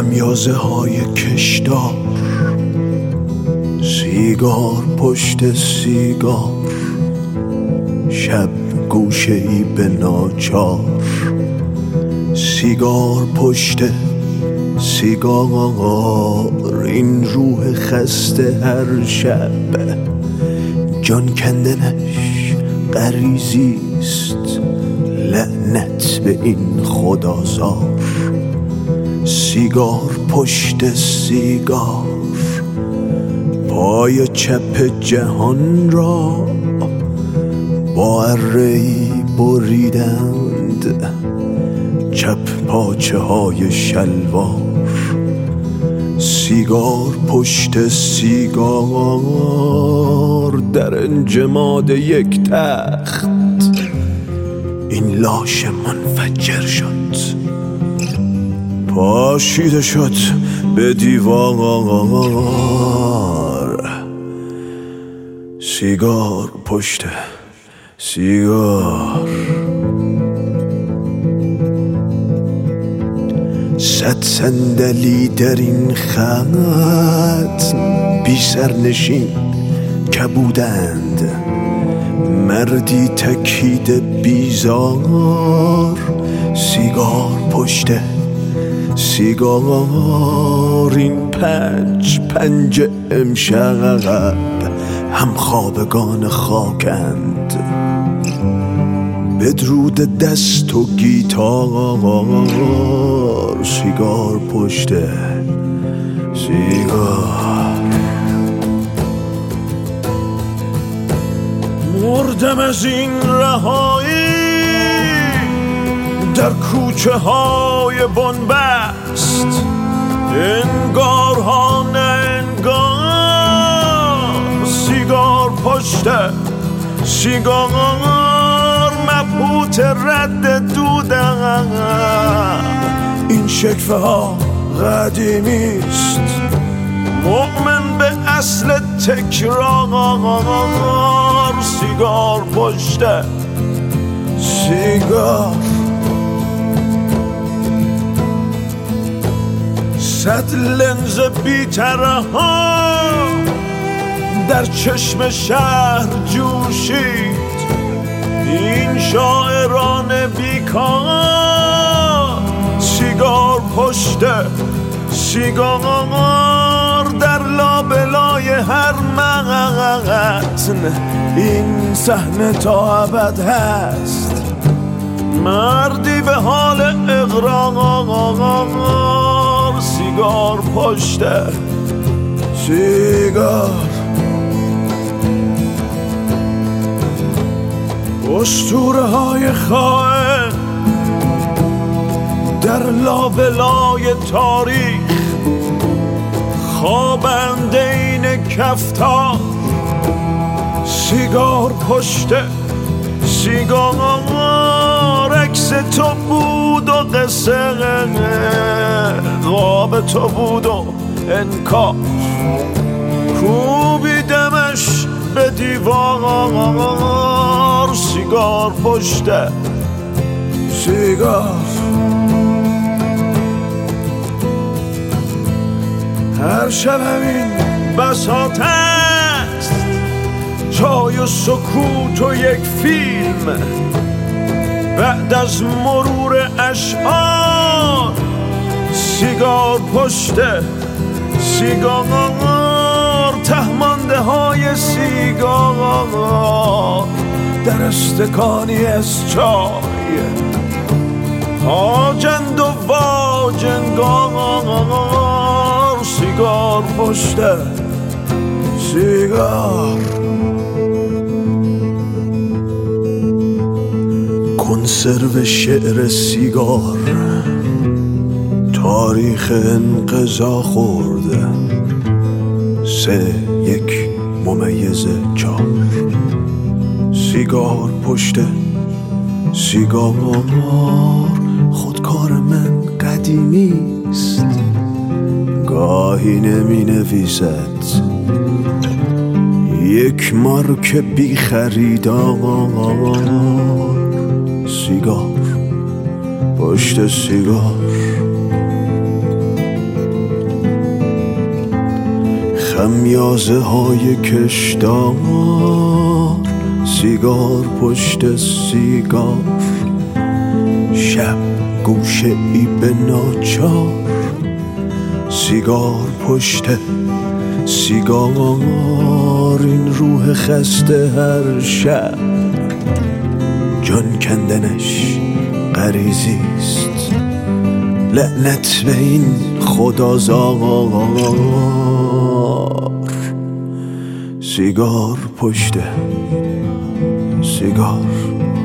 خمیازه های کشدار، سیگار پشت سیگار، شب گوشه ای به ناچار، سیگار پشت سیگار، این روح خسته هر شب جان کندنش غریزیست، لعنت به این خدازار. سیگار پشت سیگار، پای چپ جهان را با اره‌ای بریدند، چپ پاچه های شلوار. سیگار پشت سیگار، در انجماد یک تخت این لاش منفجر شد، پاشیده شد به دیوار. سیگار پشت سیگار، 100 صندلی در این خط بی سرنشین کبودند، مردی تکیده بیزار. سیگار پشت سیگار، این پنج امشب هم خوابگان خاکند، بدرود دست و گیتار. سیگار پشت سیگار، مردم از این رهایی در کوچه های بنبست، انگار ها نه انگار. سیگار پشت سیگار، مبهوت رد دودم، این شکفه ها قدیمیست، مؤمن به اصل تکرار. سیگار پشت سیگار، 100 لنز بی‌طرح ها در چشم شهر جوشید، این شاعران بیکار. سیگار پشت سیگار، در لابلای هر متن این صحنه تا ابد هست، مردی به حال اقرار. سیگار پشت سیگار، اسطوره های خائن در لابلای تاریخ، خوابند این کفتار. سیگار پشت سیگار، عکس تو بود و قصه خواب تو بود و انکار، کوبیدمش به دیوار. سیگار پشت سیگار، هر شب همین بساط است، جای و سکوت و یک فیلم، بعد از مرور اشعار. سیگار پشت سیگار، تهمانده های سیگار در استکانی از چای، آجند و واجنگار. سیگار پشت سیگار، کنسرو شعر سیگار، تاریخ انقضا خورده، 3-1-4. سیگار پشت سیگار، خودکار من قدیمیست، گاهی نمی نویسد، یک مارک بی خریدار. سیگار پشت سیگار، خمیازه های کشدار، سیگار پشت سیگار، شب گوشه ای به ناچار، سیگار پشت سیگار. این روح خسته هر شب جان کندنش غریزیست، لعنت به این خدازار. سیگار پشت سیگار.